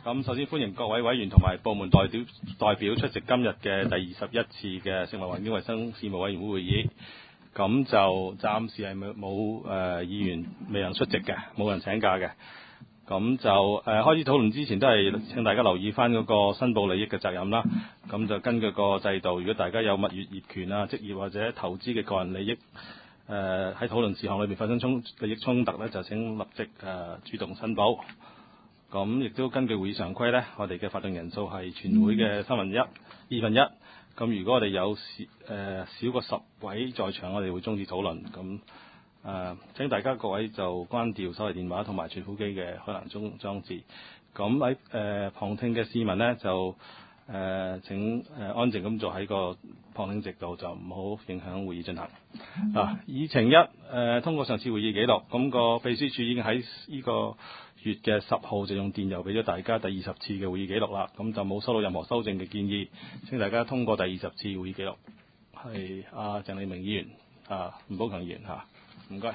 咁首先歡迎各位委員同埋部門代表出席今日嘅第21次嘅食物環境衞生事務委員會會議。咁就暫時係冇議員未能出席嘅，冇人請假嘅。咁就開始討論之前都係請大家留意翻嗰個申報利益嘅責任啦。咁就根據個制度，如果大家有物業權啊、職業或者投資嘅個人利益，喺討論事項裏面發生利益衝突呢，就請立即主動申報。咁亦都根據會議常規呢，我哋嘅法定人數係全會嘅2/3。咁如果我哋有少過10位在場，我哋會終止討論。咁請大家各位就關掉手提電話同埋傳呼機嘅開欄裝置。咁喺旁聽嘅市民呢，就請安靜咁坐喺個旁聽席度，就唔好影響會議進行。議程1，通過上次會議記錄。咁個秘書處已經喺呢個月嘅10號就用電郵俾咗大家第20次嘅會議記錄啦。咁就冇收到任何修正嘅建議，請大家通過第20次會議記錄。係鄭麗明議員、吳寶強議員唔該。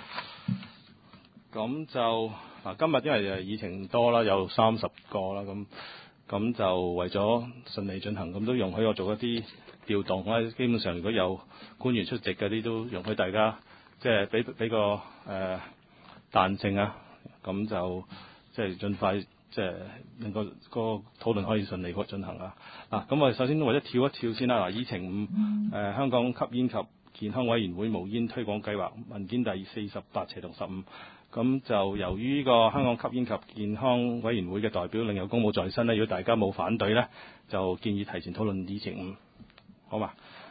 咁就今日因為議程多啦，有30個啦，咁就為咗順利進行，咁都容許我做一啲調動啦。基本上如果有官員出席嗰啲，都容許大家即係俾個彈性啊。咁就即係盡快即係令個討論可以順利進行啊。咁我哋首先為咗跳一跳先啦。議程5，香港吸煙及健康委員會無煙推廣計劃文件第48/15。咁就由於呢個香港吸煙及健康委員會嘅代表另有公務在身呢，如果大家冇反對呢，就建議提前討論議程5，好嘛？